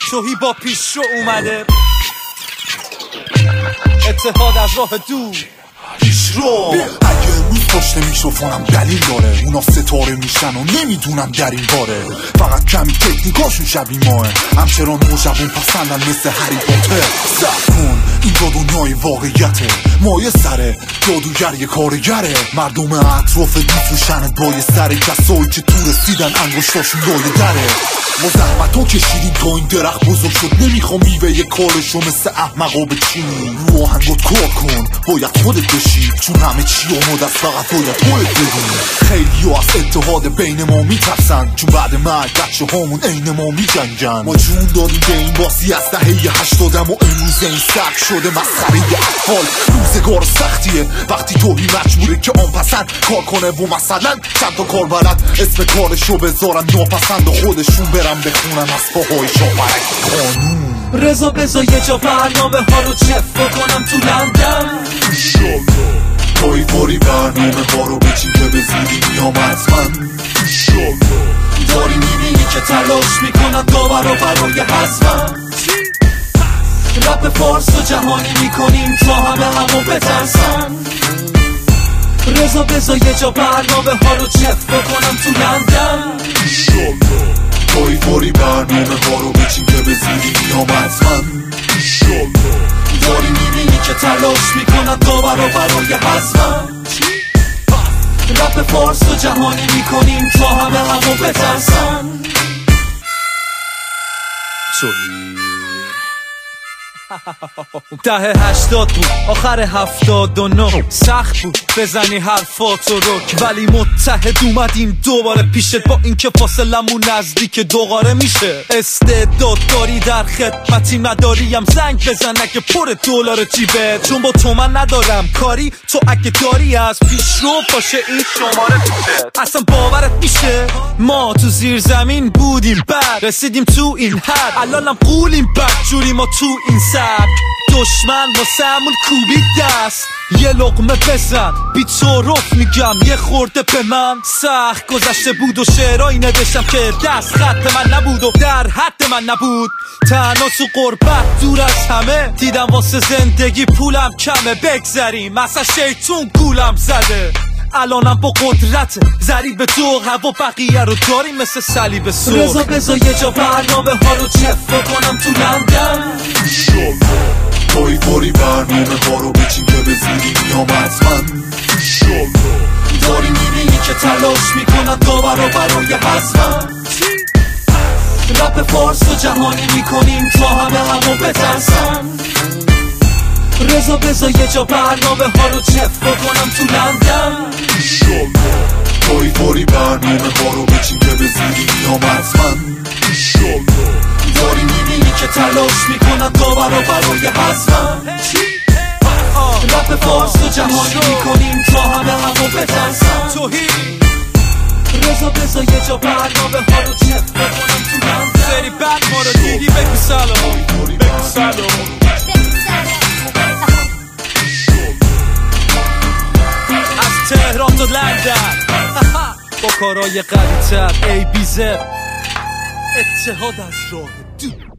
توهی با پیش رو اومده، اتحاد از راه دور پیش رو. اگه روز پشت میکروفونم دلیل داره، اونا ستاره میشن و نمیدونم در این باره. فقط کمی تکنیکاشون شبیه ماه، همچنان موجبون پسندن مثل هری پاتر. صبر کن این با دنیای واقعیته، مایه سره جادوگر یه کارگره. مردم اطراف میفروشنت بای سر کسایی که تو رسیدن انگشتاشون لای دره. ما زحمتو کشیدیم تا این درخت بزرگ شد، نمیخوام میوه یه کارشو مثل احمقا بچینی. رو آهنگات کار کن باید خودت بشی، چون همه چی آماده است فقط باید خودت بدونی. خیلی ها از اتحاد بین ما میترسن، چون بعد مرگ بچه هامون عین ما میجنگن. ما جون دادیم به این بازی از دهه 80 و امروز این سگ شده مسخره اطفال. روزگار سختیه وقتی توهی مجبوره که آن پسند کار کنه و مثلا چند تا کار بلد اسم کارشو بذارن ناپسند و خودشون برن بخونن از پاهای شاپرک قانون. رضا بذار یه جا برنامه ها رو چف کنم تو لندن. پای فوری برنامه ها رو بچین که به زودی میام حتما. داری میبینی که تلاش میکنن داورا برای حزمم. رپ فارس و جهانی میکنیم تا همو بترسن. رضا بذار یه جا برنامه ها رو چف کنم تو لندن. پای فوری برنامه ها رو بچین که به زودی میام حتما. داری میبینی که تلاش میکنن داورا برای حزمم. رپ فارس و جهانی میکنیم تا همو بترسن. دهه 80 بود آخر 79، سخت بود بزنی حرفاتو رک، ولی متحد اومدیم دوباره پیشت با اینکه فاصلمون نزدیک دوباره میشه. استعداد داری در خدمتی نداریم زنگ بزن اگه پر دلار جیبت، چون با تو من ندارم کاری. تو اگه داری از پیش رو باشه این شماره پیشت. اصلا باورت میشه ما تو زیر زمین بودیم بعد رسیدیم تو این حد، الانم قولیم بدجوری ما تو این دشمن واسمون کوبید دست. یه لقمه بزن بی طرف میگم یه خورده به من. سخت گذشته بود و شعرهایی نوشتم که دست خط من نبود و در حد من نبود. تنها تو غربت دور از همه دیدم واسه زندگی پولم کمه. بگذریم اصلا شیطون گولم زده، الانم با قدرت ضریب دو هوا بقیه رو داریم مثل صلیب سرخ. رضا بذار یه جا برنامه ها رو چف کنم تو لندن. پای فوری برنامه ها رو بچین که به زودی میام حتما. داری میبینی که تلاش میکنن داورا برای حزمم. رپ فارس و جهانی میکنیم تا همو بترسن. رضا بذار یه جا برنامه ها رو چف کنم تو لندن. پای فوری برنامه ها رو بچین که به زودی میام حتما. داری میبینی که تلاش میکنن داورا برای حزمم. رپ فارس و جهانی میکنیم تا همو بترسن. رضا بذار یه جا برنامه ها رو چف کنم تو لندن. سری بعد ما رو دیدی بگو سلام، بگو سلام. تهران تا لندن با کارهای قوی‌تر. ABZ اتحاد از راه دور.